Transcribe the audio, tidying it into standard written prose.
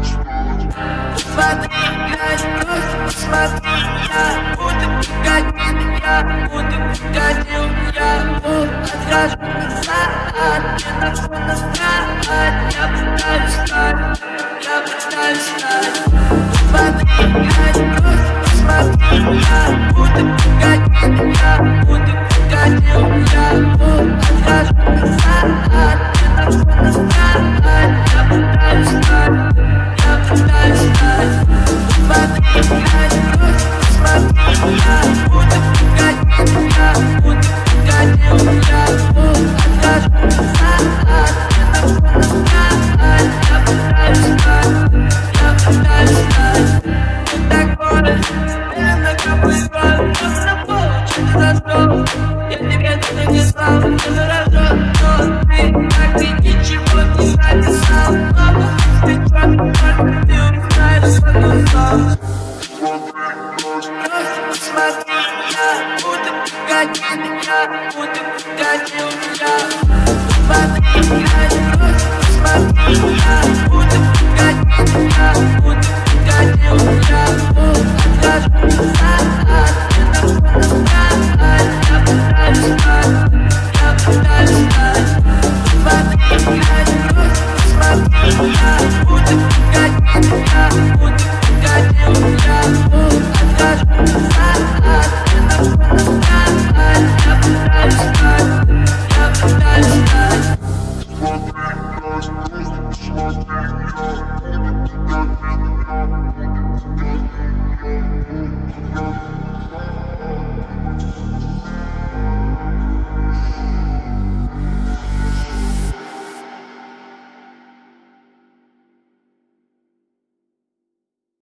Посмотри, глянь, просто посмотри. Я буду погодить, я буду погодил. Я отхожу назад, мне так сложно встать. Я пытаюсь стать, я пытаюсь стать. Посмотри, глянь, просто посмотри. Я буду погодить, я